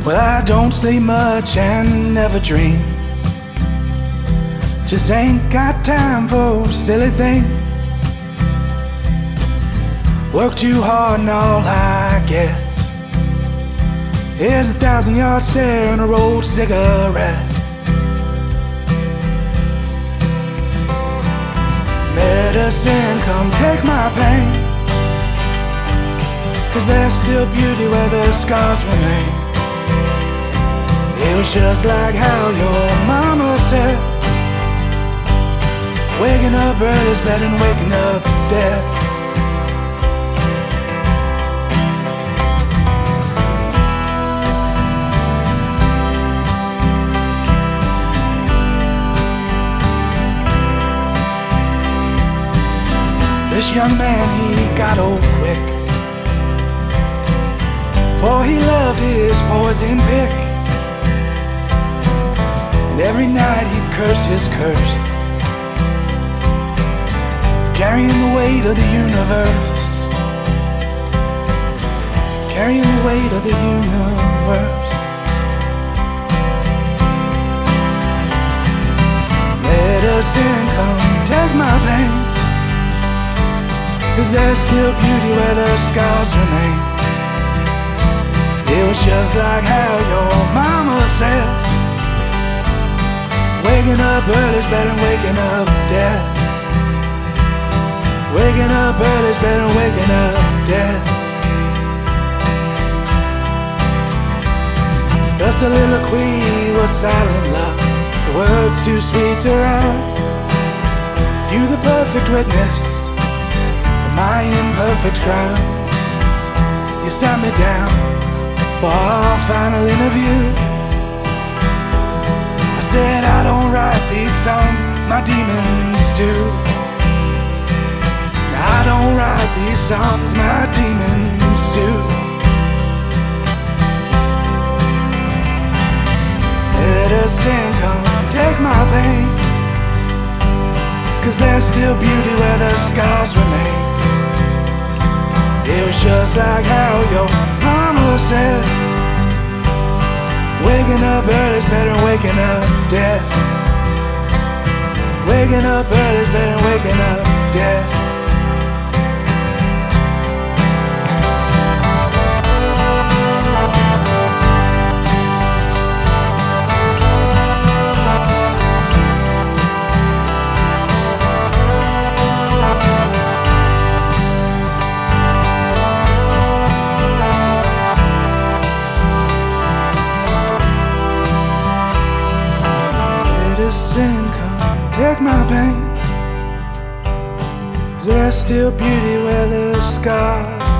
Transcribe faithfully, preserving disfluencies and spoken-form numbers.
Well, I don't sleep much and never dream. Just ain't got time for silly things. Work too hard and all I get is a thousand yard stare and a rolled cigarette. Medicine, come take my pain, 'cause there's still beauty where the scars remain. It was just like how your mama said, waking up early is better than waking up dead. This young man, he got old quick, for he loved his poison pick. And every night he'd curse his curse, carrying the weight of the universe, carrying the weight of the universe. Medicine, come take my pain, 'cause there's still beauty where the scars remain. It was just like how your mama said, waking up early's better than waking up dead. Waking up early's better than waking up dead. The soliloquy was silent love, the words too sweet to rhyme. You the perfect witness, my imperfect crime. You sat me down for our final interview. I said I don't write these songs, my demons do. I don't write these songs, my demons do. Medicine, come take my pain, 'cause there's still beauty where the scars remain. It was just like how your mama said, waking up early's better than waking up dead. Waking up early's better than waking up dead. Medicine, come take my pain, 'cause there's still beauty where the scars